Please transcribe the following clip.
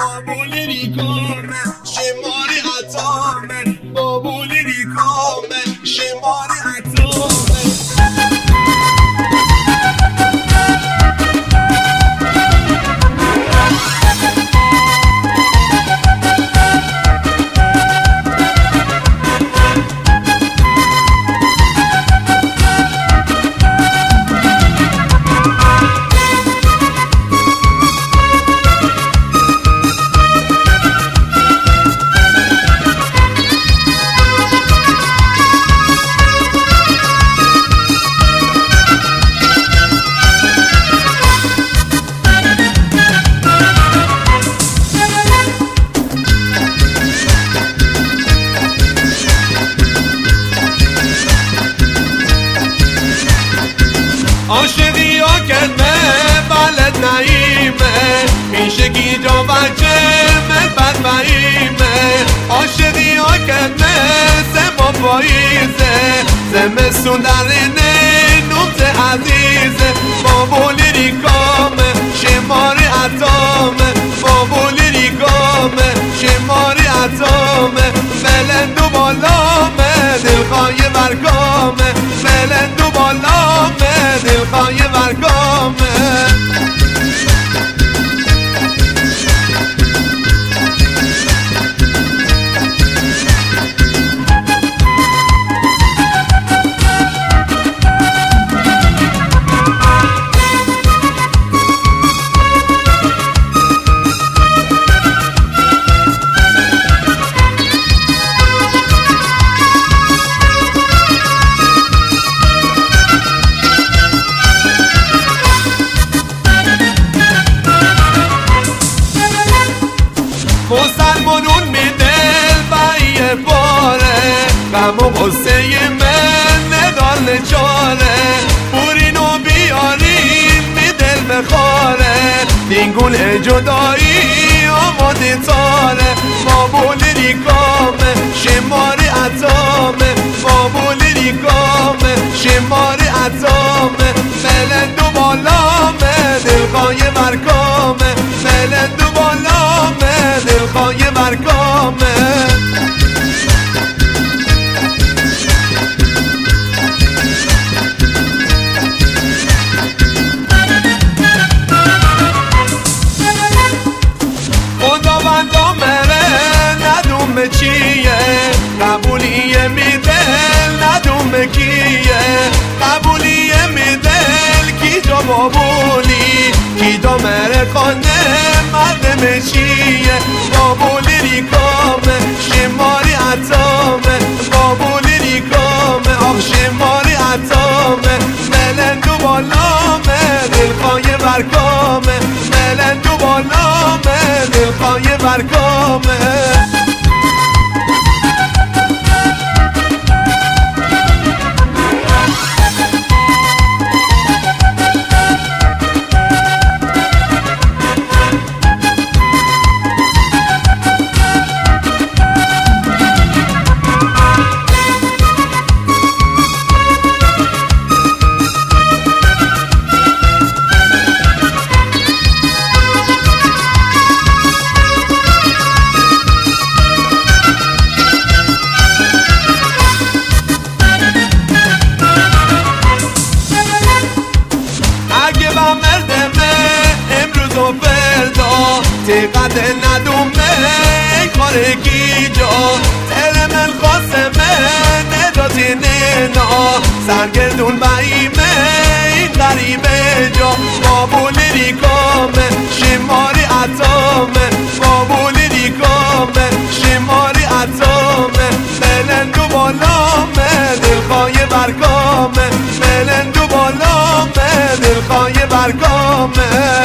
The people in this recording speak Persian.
بابولی ریکامه شماری عطامه بابولی ریکامه شماری عطامه عاشقی ها کنه بلد نایمه پیشگی جا وجه من بد مهیمه عاشقی ها کنه سما پاییزه زمستون درینه نوت عزیزه بابولی ریکامه شماری عطامه بابولی ریکامه شماری عطامه بلند و بالامه دلخواه برگامه بلند و بالامه دلخواه برگامه مسلمانون میدل بایه باره غم و غصه من ندار نچاره بورینو بیارین میدل بخاره دینگون جدایی آماده تاره بابولی ریکامه شماری عطامه بابولی ریکامه شماری عطامه بلند و بالامه دلخواه برگامه بلند و بالامه دلخواه برگامه خداوندا مره ندوم چیه قبولیه میدل ندوم کیه قبولیه میدل کی جا بابولی کی دا مره خانه مردم چیه بابولی ریکامه شماری عطامه بابولی ریکامه آخ شماری عطامه بلند و بالامه دلخواه برگامه بلند و بالامه دلخواه برگامه تقد ندومه ای کارگی جا تر من خواستمه نداتی نینا سرگردون بایمه این غریبه جا بابولی ریکامه شماری عطامه بابولی ریکامه شماری عطامه بلند و بالامه دلخواه برگامه بلند و بالامه دلخواه برگامه